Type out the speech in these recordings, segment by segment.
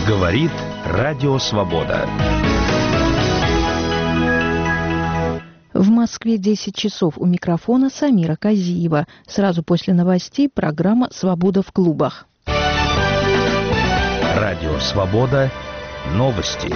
Говорит Радио Свобода. В Москве 10 часов. У микрофона Самира Казиева. Сразу после новостей программа «Свобода в клубах». Радио Свобода. Новости.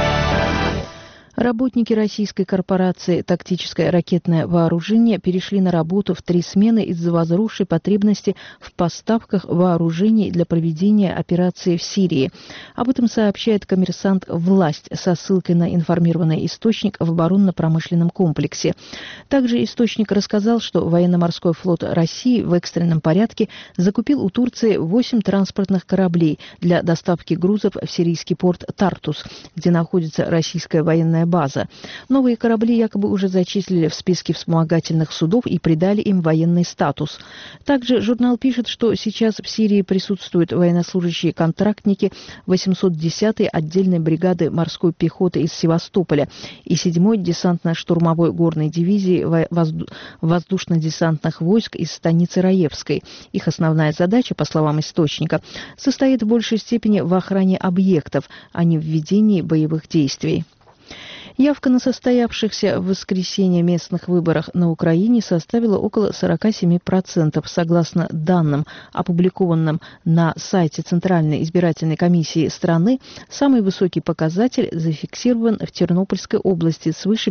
Работники российской корпорации «Тактическое ракетное вооружение» перешли на работу в 3 смены из-за возросшей потребности в поставках вооружений для проведения операции в Сирии. Об этом сообщает коммерсант «Власть» со ссылкой на информированный источник в оборонно-промышленном комплексе. Также источник рассказал, что военно-морской флот России в экстренном порядке закупил у Турции 8 транспортных кораблей для доставки грузов в сирийский порт Тартус, где находится российская военная база. Новые корабли якобы уже зачислили в списке вспомогательных судов и придали им военный статус. Также журнал пишет, что сейчас в Сирии присутствуют военнослужащие-контрактники 810-й отдельной бригады морской пехоты из Севастополя и 7-й десантно-штурмовой горной дивизии воздушно-десантных войск из станицы Раевской. Их основная задача, по словам источника, состоит в большей степени в охране объектов, а не в ведении боевых действий. Явка на состоявшихся в воскресенье местных выборах на Украине составила около 47%, согласно данным, опубликованным на сайте Центральной избирательной комиссии страны. Самый высокий показатель зафиксирован в Тернопольской области свыше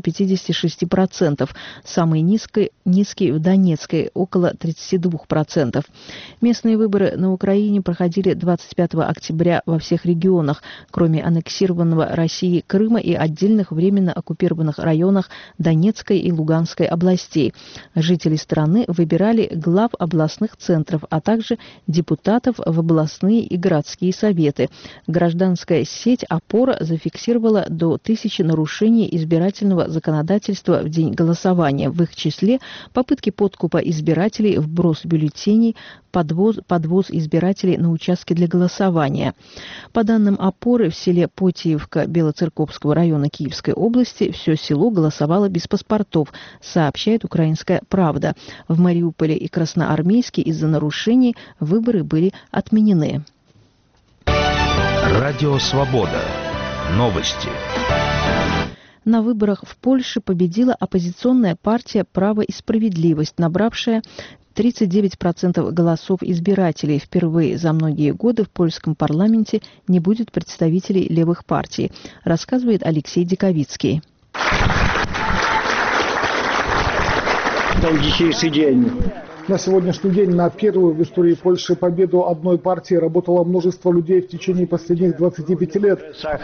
56%, самый низкий в Донецкой около 32%. Местные выборы на Украине проходили 25 октября во всех регионах, кроме аннексированного Россией Крыма и отдельных временно оккупированных районах Донецкой и Луганской областей. Жители страны выбирали глав областных центров, а также депутатов в областные и городские советы. Гражданская сеть «Опора» зафиксировала до 1000 нарушений избирательного законодательства в день голосования. В их числе попытки подкупа избирателей, вброс бюллетеней, подвоз избирателей на участки для голосования. По данным «Опоры», в селе Потиевка Белоцерковского района Киевской области все село голосовало без паспортов, сообщает «Украинская правда». В Мариуполе и Красноармейске из-за нарушений выборы были отменены. Радио Свобода. Новости. На выборах в Польше победила оппозиционная партия «Право и справедливость», набравшая 39% голосов избирателей. Впервые за многие годы в польском парламенте не будет представителей левых партий, рассказывает Алексей Диковицкий. На сегодняшний день на первую в истории Польши победу одной партии работало множество людей в течение последних 25 лет.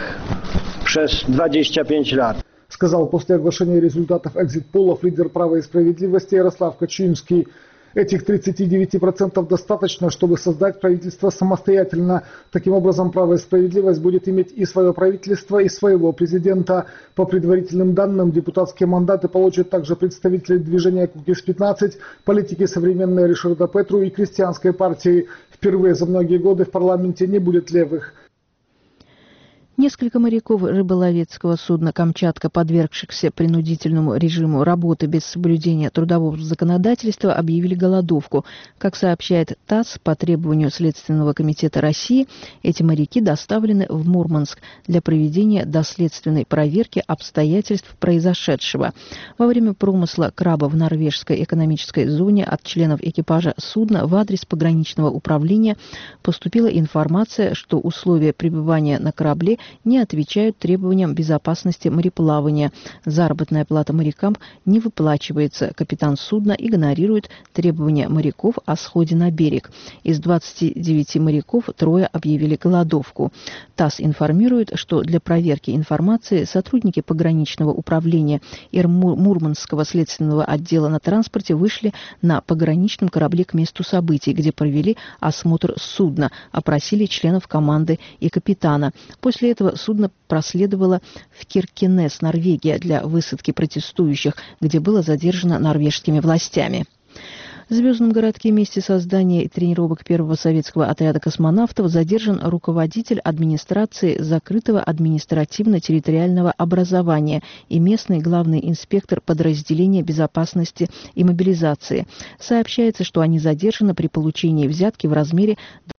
Сказал после оглашения результатов экзит-полов лидер «Права и справедливости» Ярослав Качинский. Этих 39% достаточно, чтобы создать правительство самостоятельно. Таким образом, «Право и справедливость» будет иметь и свое правительство, и своего президента. По предварительным данным, депутатские мандаты получат также представители движения Кукиш-15, политики современной Ришарда Петру и крестьянской партии. Впервые за многие годы в парламенте не будет левых. Несколько моряков рыболовецкого судна «Камчатка», подвергшихся принудительному режиму работы без соблюдения трудового законодательства, объявили голодовку. Как сообщает ТАСС, по требованию Следственного комитета России, эти моряки доставлены в Мурманск для проведения доследственной проверки обстоятельств произошедшего. Во время промысла краба в норвежской экономической зоне от членов экипажа судна в адрес пограничного управления поступила информация, что условия пребывания на корабле не отвечают требованиям безопасности мореплавания. Заработная плата морякам не выплачивается. Капитан судна игнорирует требования моряков о сходе на берег. Из 29 моряков 3 объявили голодовку. ТАСС информирует, что для проверки информации сотрудники пограничного управления и Мурманского следственного отдела на транспорте вышли на пограничном корабле к месту событий, где провели осмотр судна, опросили членов команды и капитана. После этого судно проследовало в Киркенес, Норвегия, для высадки протестующих, где было задержано норвежскими властями. В Звездном городке, месте создания и тренировок первого советского отряда космонавтов, задержан руководитель администрации закрытого административно-территориального образования и местный главный инспектор подразделения безопасности и мобилизации. Сообщается, что они задержаны при получении взятки в размере